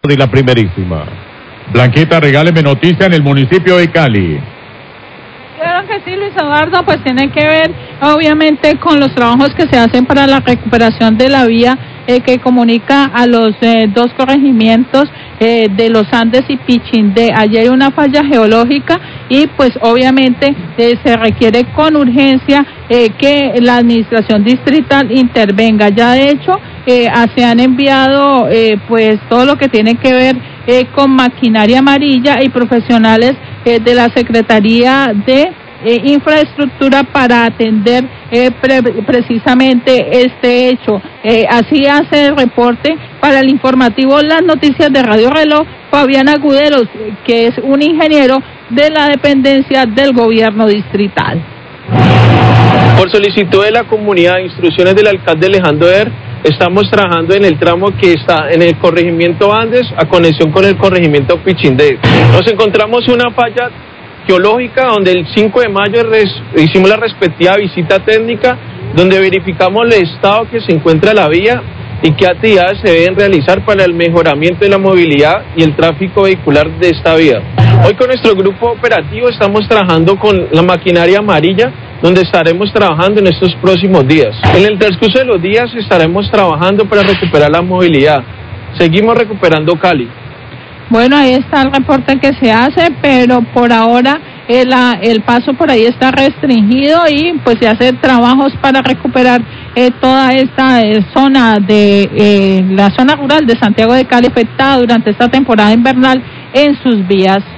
de la primerísima. Blanquita, regáleme noticia en el municipio de Cali. Claro que sí, Luis Eduardo, pues tiene que ver obviamente con los trabajos que se hacen para la recuperación de la vía que comunica a los dos corregimientos de Los Andes y Pichindé. Ayer hay una falla geológica y pues obviamente se requiere con urgencia que la administración distrital intervenga. Ya de hecho se han enviado pues todo lo que tiene que ver con maquinaria amarilla y profesionales de la Secretaría de Infraestructura para atender precisamente este hecho. Así hace el reporte para el informativo Las Noticias de Radio Reloj Fabián Aguderos, que es un ingeniero de la dependencia del gobierno distrital. Por solicitud de la comunidad, instrucciones del alcalde Alejandro Er, estamos trabajando en el tramo que está en el corregimiento Andes a conexión con el corregimiento Pichindé. Nos encontramos una falla geológica donde el 5 de mayo hicimos la respectiva visita técnica donde verificamos el estado que se encuentra la vía y qué actividades se deben realizar para el mejoramiento de la movilidad y el tráfico vehicular de esta vía. Hoy con nuestro grupo operativo estamos trabajando con la maquinaria amarilla, donde estaremos trabajando en estos próximos días. En el transcurso de los días estaremos trabajando para recuperar la movilidad. Seguimos recuperando Cali. Bueno, ahí está el reporte que se hace, pero por ahora el paso por ahí está restringido y pues se hacen trabajos para recuperar toda esta zona de la zona rural de Santiago de Cali afectada durante esta temporada invernal en sus vías.